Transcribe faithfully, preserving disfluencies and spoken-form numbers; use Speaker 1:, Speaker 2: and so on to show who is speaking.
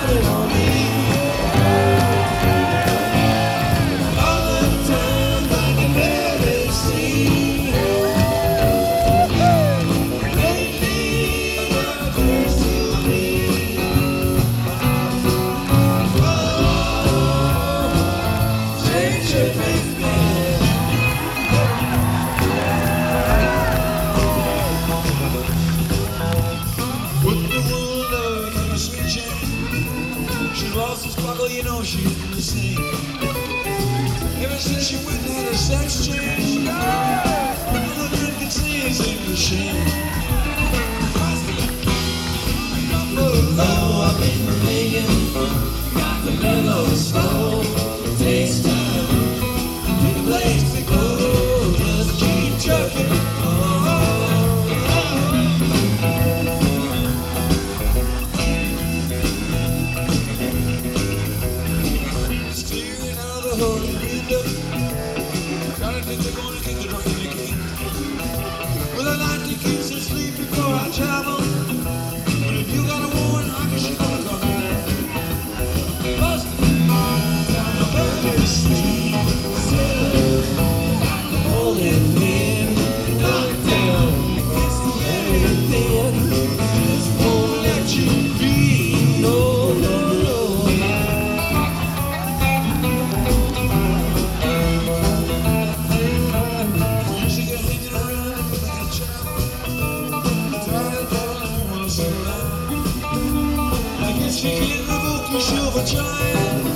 Speaker 1: Lost the sparkle, you know she's the same. Ever since she went and had a sex change, all the drink can see is in the shame. Low up in the vegan, got the mellow slow. Takes time to the place to go. Just keep trucking. Well, I like to keep some sleep before I travel. But if you got a woman, I guess you're gonna come back. Plus, time to burn your sleep. Hold it in, knock down, it's everything. Just won't let you be. No, no, no. She can't revoke your silver child.